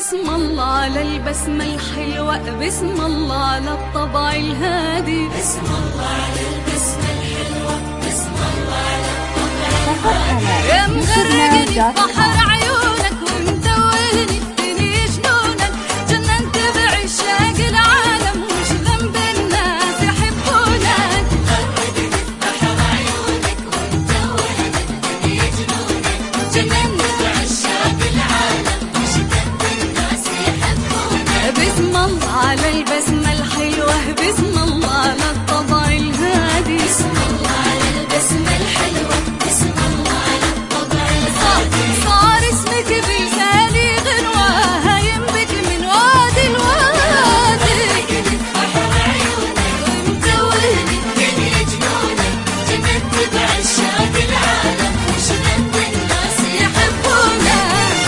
بسم الله على البسمة الحلوة، بسم الله على الطبع الهادي، بسم الله على البسمة الحلوة، بسم الله على الطبع الهادي. يا مغرقني في بحر عيونك ومتوهني فيني جنونك، جننت بعشاق العالم وش ذنب الناس يحبونك. مغرقني في بحر عيونك ومتوهني فيني جنونك، جننت بعشاق العالم وش ذنب الناس يحبونك. بسم الله على البسمة الحلوة، بسم الله على الطبع الهادي، بسم الله على البسمة الحلوة، بسم الله على الطبع الهادي. صار اسمك بلساني غنوة هايم بك من وادي الوادي. مغرقني بحر عيونك ومتوهني فيني جنونك، جننت بعشاق العالم وش ذنب الناس يحبونك.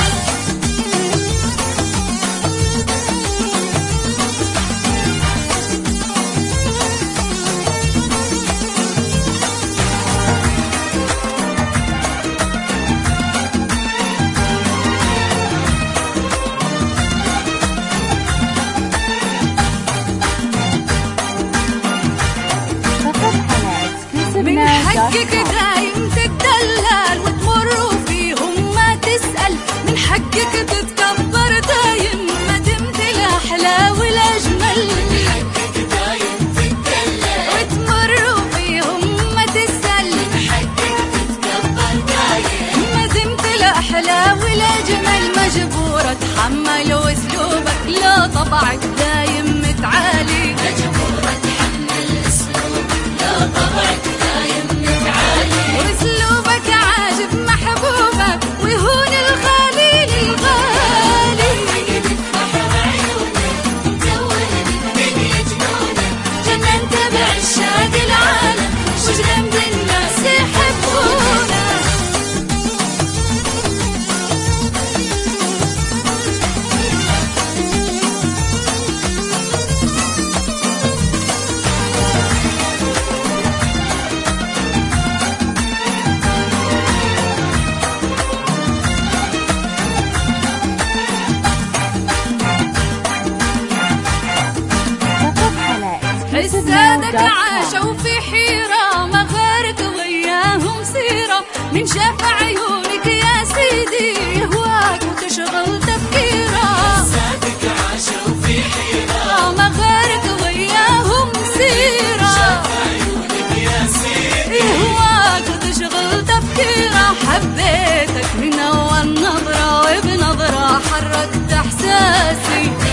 من حقك دايم تتدلل وتمر فيهم ما تسأل، من حقك تتكبر دايم ما دمت الأحلى والأجمل. من حقك دايم تتدلل وتمر فيهم ما تسأل، من حقك تتكبر دايم ما دمت الأحلى والأجمل. مجبورة أتحمل وأسلوبك لا طبعك دايم متعالي، مجبورة أتحمل أسلوبك لا طبعك واسلوبك عاجب محبوبك ويهون الخليل الغالي. مغرقني بحر عيونك متوهني فيني جنونك، جننت بعشاق العالم وش ذنب الناس يحبونك. حسادك عاشوا في حيرة مغارك وياهم سيرة، من شاف عيونك يا سيدي يهواك وتشغل تفكيره. حسادك عاشوا في حيرة مغارك وياهم سيرة، شاف عيونك يا سيدي يهواك وتشغل تفكيره. حبيتك من أول نظرة وبنظرة حركت إحساسي،